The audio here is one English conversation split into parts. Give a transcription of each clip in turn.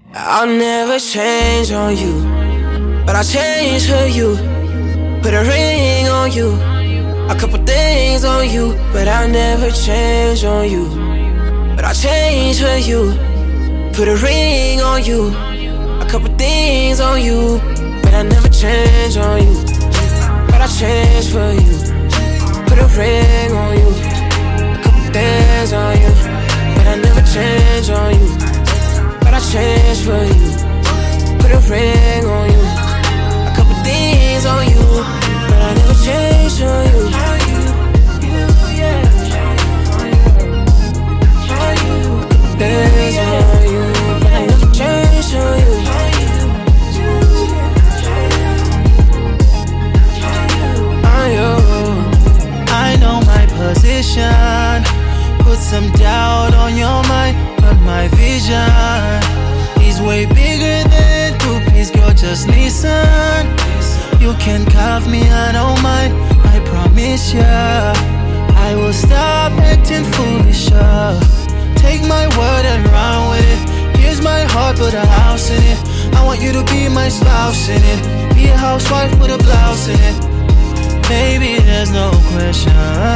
I'll never change on you, but I'll change for you. Put a ring on you, a couple things on you, but I'll never change on you. But I'll change for you. Put a ring on you, a couple things on you, but I never change on you. But I'll change for you. Put a ring on you, a couple things on you, but I never change on you. But I change for you. Put a ring on you, a couple things on you, but I never change on you. Things on you, but I never change on you. I know my position. Put some doubt on your mind, but my vision is way bigger than groupies, girl, just listen. You can cuff me, I don't mind, I promise ya. I will stop acting foolish, take my word and run with it. Here's my heart, put a house in it. I want you to be my spouse in it. Be a housewife with a blouse in it. Baby, there's no question.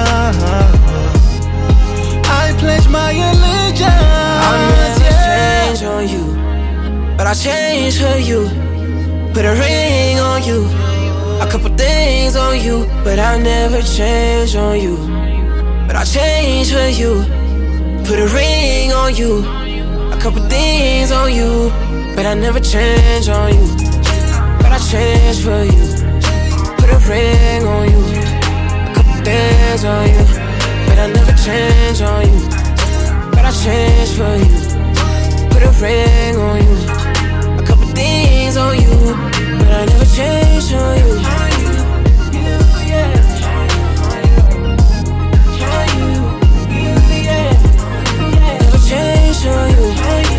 I pledge my allegiance. I'll never change on you, but I'll change for you. Put a ring on you, a couple things on you, but I'll never change on you. But I'll change for you. Put a ring on you, a couple things on you, but I never change on you. But I change for you. Put a ring on you, a couple things on you, but I never change on you. But I change for you. Put a ring on you, a couple things on you, but I never change on you. Never change on you.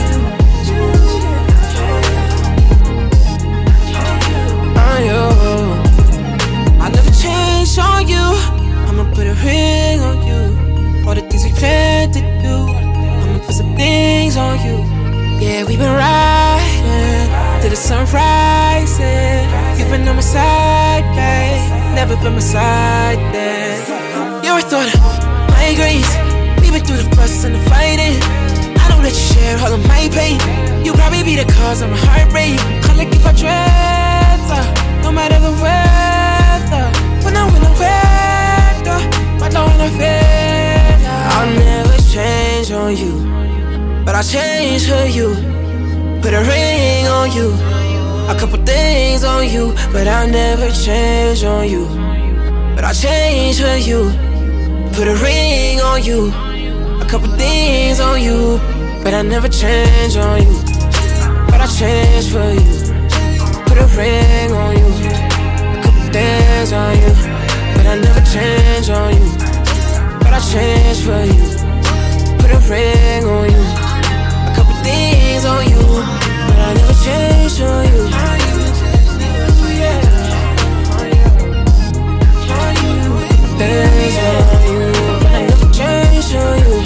I never change on you. I'ma put a ring on you. All the things we planned to do, I'ma put some things on you. Yeah, we've been riding till the sun rises. You've been on my side, babe. Never been my side, then. You ever thought of migraines? We've been through the fuss and the fighting. I don't let you share all of my pain. You probably be the cause of my heartbreak. Can't let keep our dreads up, no matter the weather. When I'm in the weather, my love in the weather. I'll never change on you, but I'll change for you. Put a ring on you, a couple things on you, but I'll never change on you. But I'll change for you. Put a ring on you, a couple things on you, but I never change on you. But I change for you. Put a ring on you, a couple things on you, but I never change on you. But I change for you. Put a ring on you, a couple things on you, but I never change on you. Things on you, but I never change on you.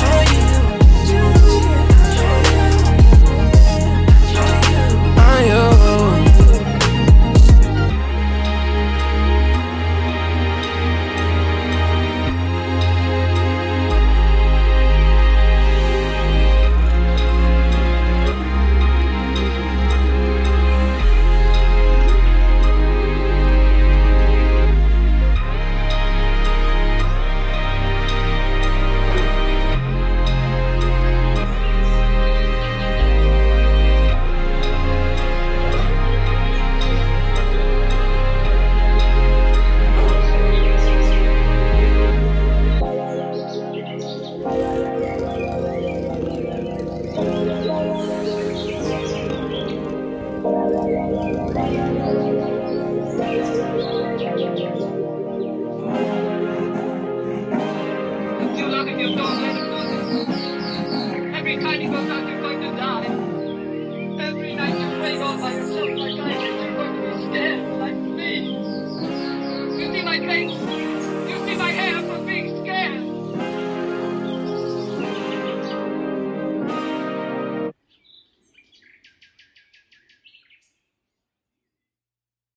Every time you go out there